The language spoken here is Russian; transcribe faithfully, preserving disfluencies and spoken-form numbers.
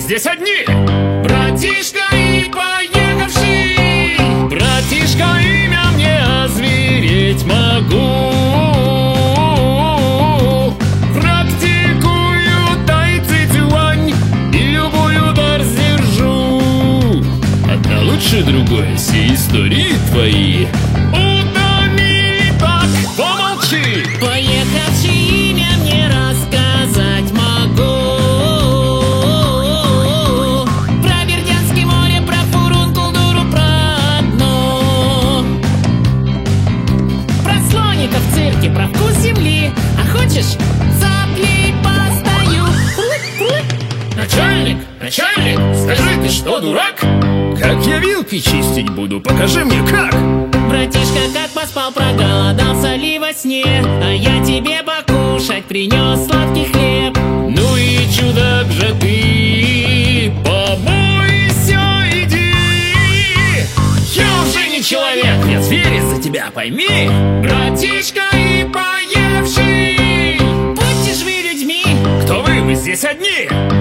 здесь одни? Братишка и поехавший, братишка, имя мне озвереть могу. Практикую тайцзи-цюань и любой удар сдержу. Одна лучше другой, все истории твои утомили, так помолчи. Поехавший имя мне рассказать могу. Про Бердянское море, про Фурункул-Дуру, про одно. Про слоника в цирке, про вкус земли. А хочешь, цаплей постою? Начальник, начальник, скажи, ты что, дурак? Как я вилки чистить буду, покажи мне как. Братишка, как поспал, проголодался ли во сне? А я тебе покушать принес сладкий хлеб. Ну и чудак же ты, помойся, иди. Я уже не человек, я зверь из-за тебя, пойми. Братишка и поевший, Будьте ж вы людьми. кто вы, вы здесь одни?